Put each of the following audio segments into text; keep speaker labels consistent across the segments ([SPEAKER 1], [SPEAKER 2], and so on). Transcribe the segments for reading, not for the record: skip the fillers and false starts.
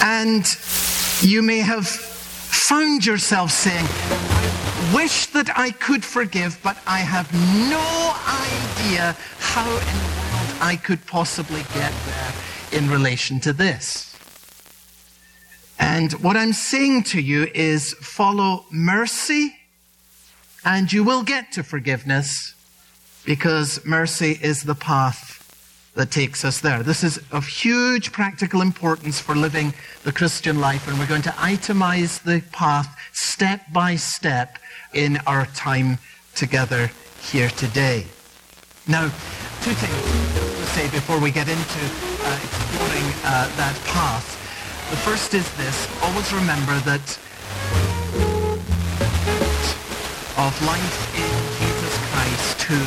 [SPEAKER 1] And you may have found yourself saying, I wish that I could forgive, but I have no idea how in the world I could possibly get there in relation to this. And what I'm saying to you is follow mercy and you will get to forgiveness, because mercy is the path that takes us there. This is of huge practical importance for living the Christian life, and we're going to itemize the path step by step in our time together here today. Now, two things to say before we get into exploring that path. The first is this: always remember that of life in Jesus Christ, who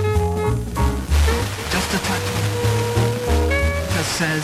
[SPEAKER 1] just a touch just says,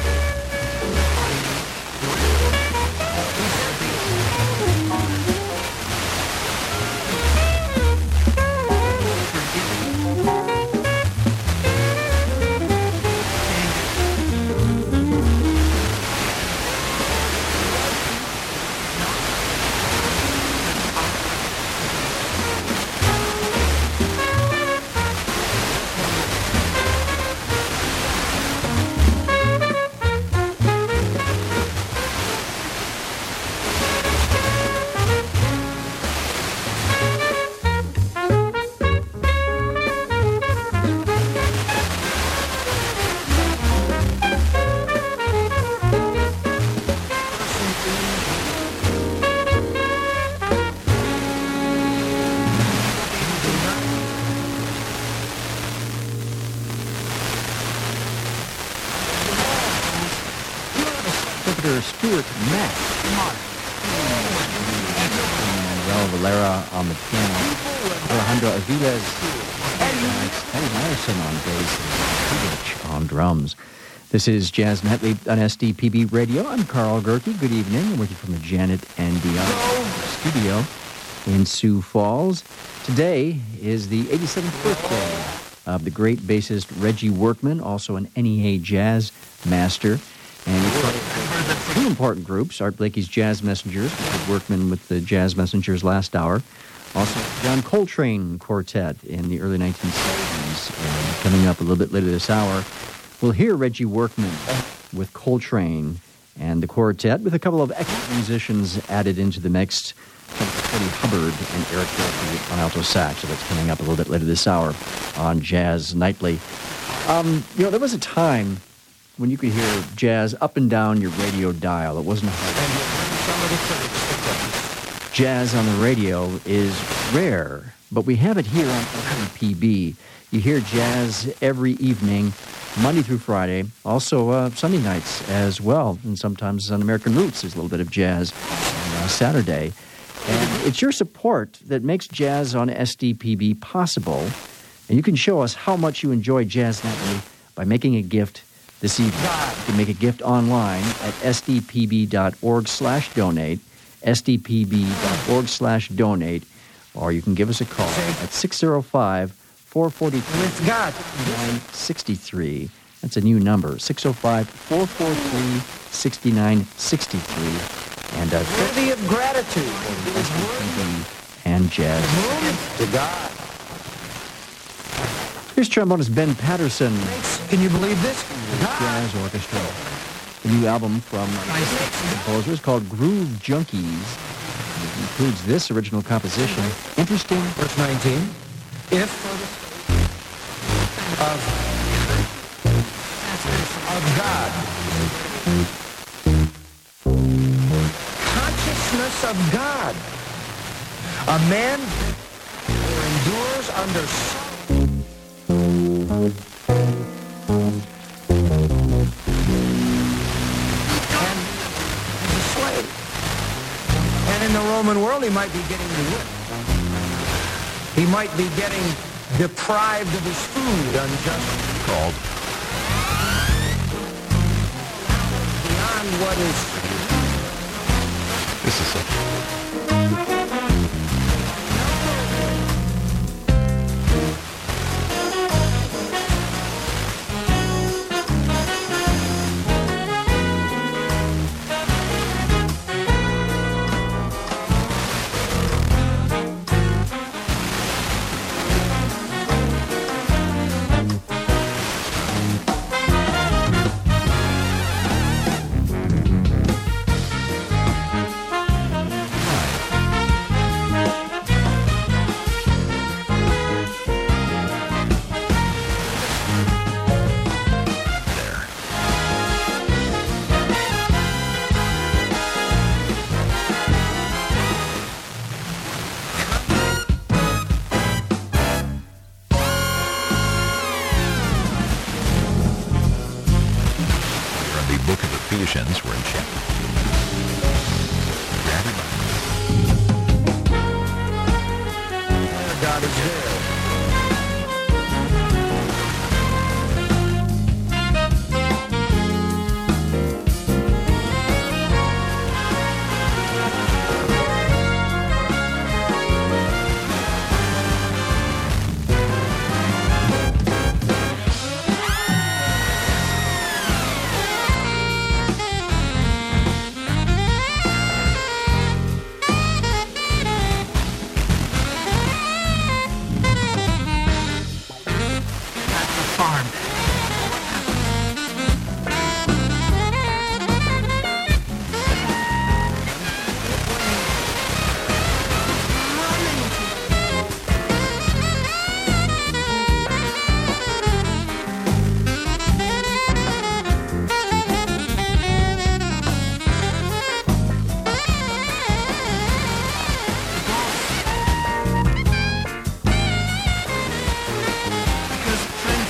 [SPEAKER 2] Stuart Mack. Manuel Valera on the piano. Alejandro Aviles. Eddie Myerson on bass. And Kudich on drums. This is Jazz Nightly on SDPB Radio. I'm Carl Gerke. Good evening. I'm with you from the Janet and Dion studio in Sioux Falls. Today is the 87th birthday of the great bassist Reggie Workman, also an NEA jazz master. And we played two important groups, Art Blakey's Jazz Messengers, with Workman with the Jazz Messengers last hour. Also, John Coltrane Quartet in the early 1970s. And coming up a little bit later this hour, we'll hear Reggie Workman with Coltrane and the quartet, with a couple of extra musicians added into the mix, Freddie Hubbard and Eric Dolphy on alto sax. So that's coming up a little bit later this hour on Jazz Nightly. There was a time when you could hear jazz up and down your radio dial. It wasn't hard. Jazz on the radio is rare, but we have it here on PB. You hear jazz every evening, Monday through Friday, also Sunday nights as well, and sometimes on American Roots there's a little bit of jazz on Saturday. And it's your support that makes Jazz on SDPB possible, and you can show us how much you enjoy Jazz Nightly by making a gift this evening. You can make a gift online at sdpb.org/donate, sdpb.org/donate, or you can give us a call at 605-443-6963. That's a new number, 605-443-6963. And
[SPEAKER 3] worthy of gratitude
[SPEAKER 2] and jazz.
[SPEAKER 3] To God.
[SPEAKER 2] Here's trombonist Ben Patterson.
[SPEAKER 3] Can you believe this?
[SPEAKER 2] Jazz Orchestra. The new album from composers called Groove Junkies. It includes this original composition. Interesting.
[SPEAKER 3] Verse 19. If of God. Consciousness of God. A man who endures under and he's a slave. And in the Roman world, he might be getting whipped. He might be getting deprived of his food unjustly.
[SPEAKER 2] Called
[SPEAKER 3] Beyond what is...
[SPEAKER 2] This is it.
[SPEAKER 3] God is there.
[SPEAKER 1] Farm. Because friends,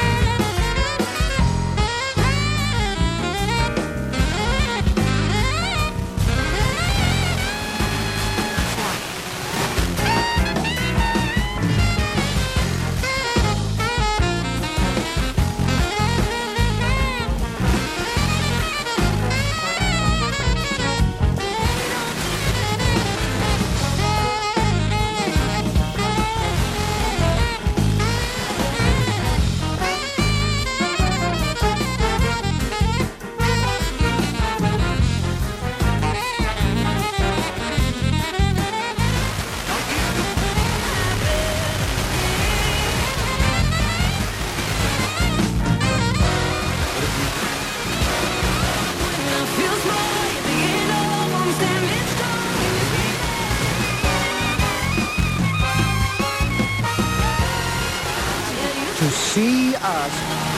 [SPEAKER 3] To see us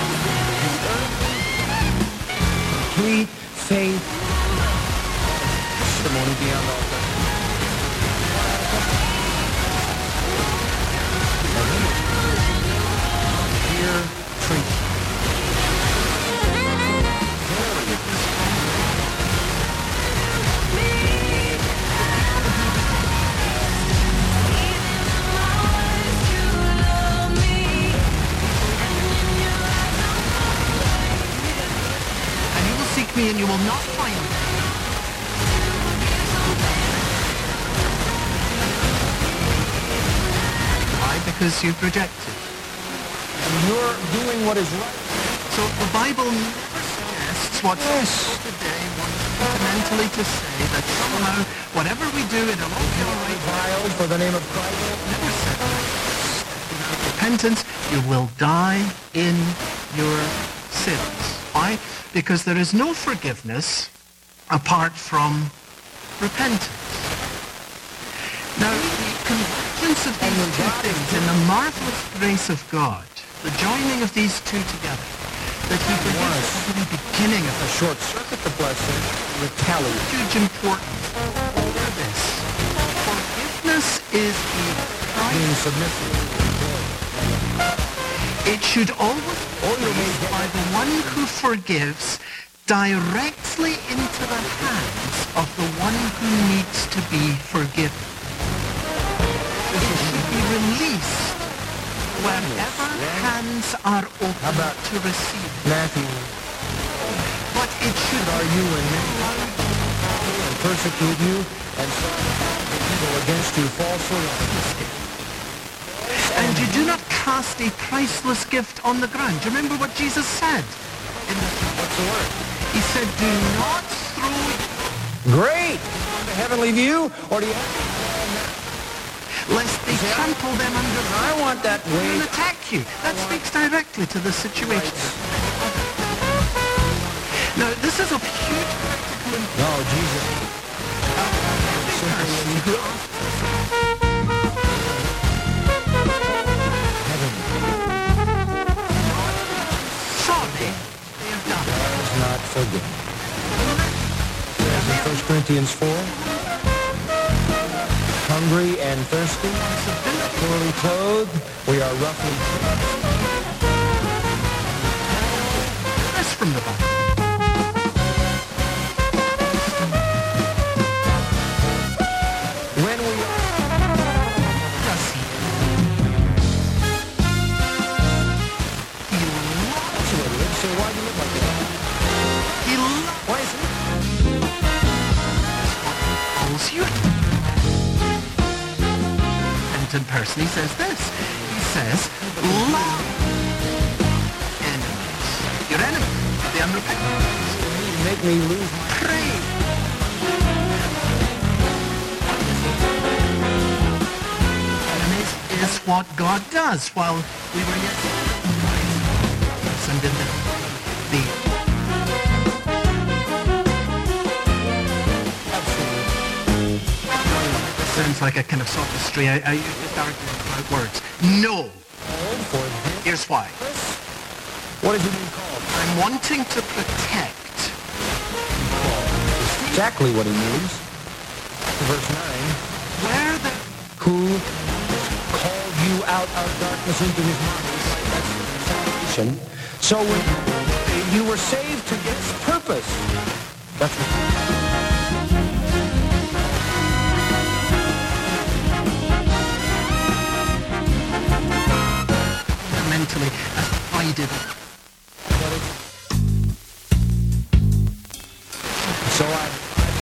[SPEAKER 3] complete faith, testimony beyond all here treat.
[SPEAKER 1] and you will seek me and you will not find me. Why? Because you've rejected.
[SPEAKER 3] And you're doing what is right.
[SPEAKER 1] So the Bible never suggests what people today want fundamentally to say that somehow whatever we do it'll all be all right.
[SPEAKER 3] Trials for the name of Christ.
[SPEAKER 1] Never said that. Without repentance, you will die in your sins. Why? Because there is no forgiveness apart from repentance. Now, the convergence of these two things in the marvelous grace of God, the joining of these two together, that he forgives us at the very beginning of
[SPEAKER 3] A short circuit the blessing, retaliate.
[SPEAKER 1] huge importance over this. Forgiveness is the
[SPEAKER 3] Being
[SPEAKER 1] price.
[SPEAKER 3] submissive.
[SPEAKER 1] It should always be placed by the one who forgives directly into the hands of the one who needs to be forgiven. It should be released wherever hands are open
[SPEAKER 3] about
[SPEAKER 1] to receive.
[SPEAKER 3] Matthew,
[SPEAKER 1] But it should
[SPEAKER 3] are you and me and persecute you and evil against you falsely?
[SPEAKER 1] And you do not cast a priceless gift on the ground. Do you remember what Jesus said?
[SPEAKER 3] What's the word?
[SPEAKER 1] He said, do not throw
[SPEAKER 3] Great! The heavenly view, or do you have
[SPEAKER 1] lest they trample them under
[SPEAKER 3] I want that
[SPEAKER 1] and
[SPEAKER 3] way.
[SPEAKER 1] attack you. That speaks directly to the situation. Now, this is of huge practical importance.
[SPEAKER 3] No, Jesus.
[SPEAKER 1] Sorry, they have done.
[SPEAKER 3] Is not forgiven. In 1 Corinthians 4, hungry and thirsty, poorly clothed, we are roughly
[SPEAKER 1] That's from the Bible. pursuit. Penitent person, he says this. He says, love enemies. Your enemies, the unrepentant.
[SPEAKER 3] Make me lose my...
[SPEAKER 1] Pray. Enemies is what God does while we were yet and in the sounds like a kind of sophistry. I just arguing about words. No. Here's why.
[SPEAKER 3] What does it mean called?
[SPEAKER 1] I'm wanting to protect.
[SPEAKER 3] Exactly what he means. Verse 9.
[SPEAKER 1] Where the...
[SPEAKER 3] Who called you out of darkness into his marvelous salvation. So when you were saved to this purpose. That's what...
[SPEAKER 1] Mentally, I did